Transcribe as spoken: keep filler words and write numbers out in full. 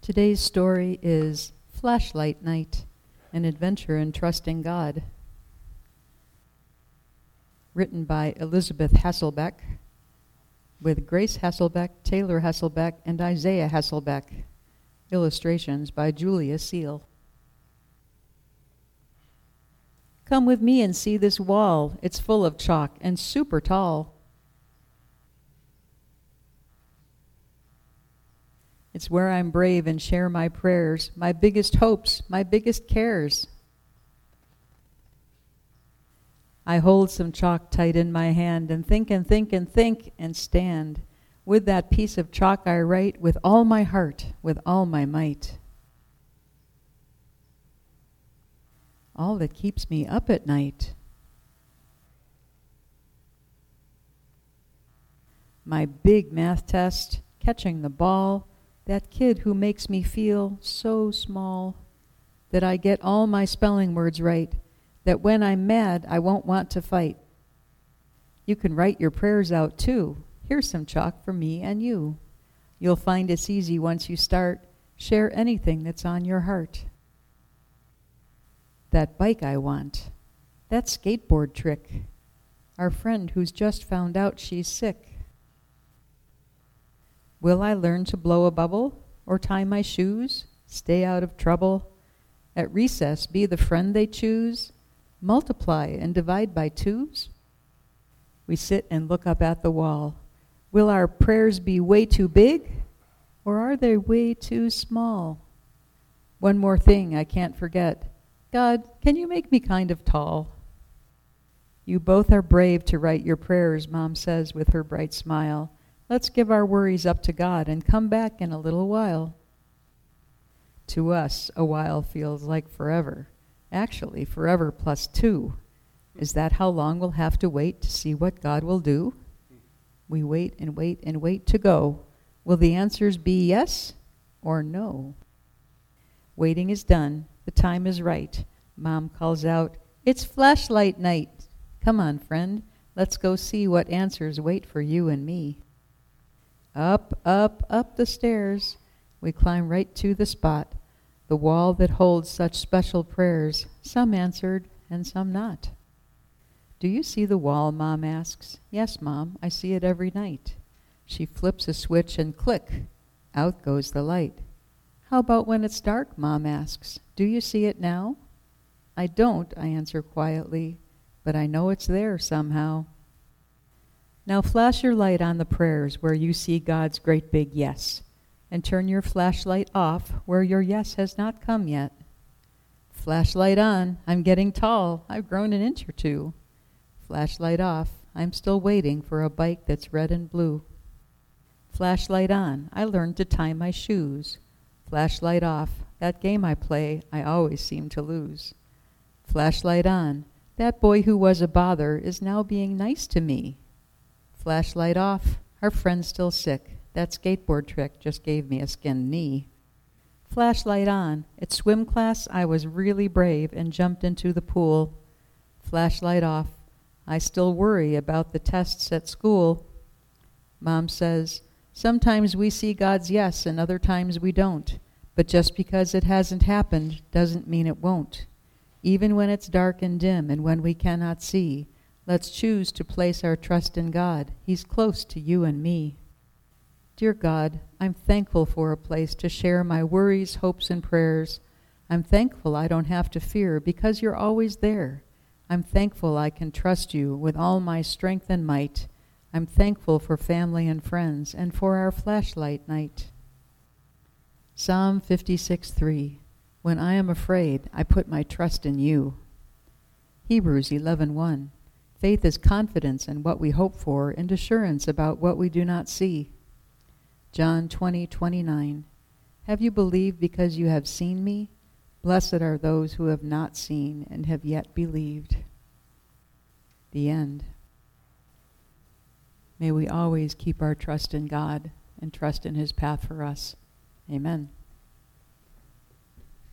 Today's story is Flashlight Night, an adventure in trusting God. Written by Elizabeth Hasselbeck, with Grace Hasselbeck, Taylor Hasselbeck, and Isaiah Hasselbeck. Illustrations by Julia Seal. Come with me and see this wall. It's full of chalk and super tall. It's where I'm brave and share my prayers, my biggest hopes, my biggest cares. I hold some chalk tight in my hand and think and think and think and stand. With that piece of chalk I write with all my heart, with all my might. All that keeps me up at night. My big math test, catching the ball, that kid who makes me feel so small, that I get all my spelling words right, that when I'm mad I won't want to fight. You can write your prayers out too. Here's some chalk for me and you. You'll find it's easy once you start. Share anything that's on your heart. That bike I want, that skateboard trick, our friend who's just found out she's sick. Will I learn to blow a bubble, or tie my shoes, stay out of trouble? At recess be the friend they choose, multiply and divide by twos? We sit and look up at the wall. Will our prayers be way too big, or are they way too small? One more thing I can't forget. God, can you make me kind of tall? You both are brave to write your prayers, Mom says with her bright smile. Let's give our worries up to God and come back in a little while. To us, a while feels like forever. Actually, forever plus two. Is that how long we'll have to wait to see what God will do? We wait and wait and wait to go. Will the answers be yes or no? Waiting is done. The time is right. Mom calls out, "It's flashlight night. Come on, friend. Let's go see what answers wait for you and me." Up, up, up the stairs. We climb right to the spot, the wall that holds such special prayers, some answered and some not. Do you see the wall, Mom asks. Yes, Mom, I see it every night. She flips a switch and click, out goes the light. How about when it's dark, Mom asks. Do you see it now? I don't, I answer quietly, but I know it's there somehow. Now flash your light on the prayers where you see God's great big yes, and turn your flashlight off where your yes has not come yet. Flashlight on, I'm getting tall, I've grown an inch or two. Flashlight off, I'm still waiting for a bike that's red and blue. Flashlight on, I learned to tie my shoes. Flashlight off, that game I play, I always seem to lose. Flashlight on, that boy who was a bother is now being nice to me. Flashlight off, our friend's still sick. That skateboard trick just gave me a skinned knee. Flashlight on, at swim class I was really brave and jumped into the pool. Flashlight off, I still worry about the tests at school. Mom says, sometimes we see God's yes and other times we don't, but just because it hasn't happened doesn't mean it won't. Even when it's dark and dim and when we cannot see, let's choose to place our trust in God. He's close to you and me. Dear God, I'm thankful for a place to share my worries, hopes, and prayers. I'm thankful I don't have to fear because you're always there. I'm thankful I can trust you with all my strength and might. I'm thankful for family and friends and for our flashlight night. Psalm fifty-six three. When I am afraid, I put my trust in you. Hebrews eleven one. Faith is confidence in what we hope for and assurance about what we do not see. John twenty twenty-nine. Have you believed because you have seen me? Blessed are those who have not seen and have yet believed. The end. May we always keep our trust in God and trust in His path for us. Amen.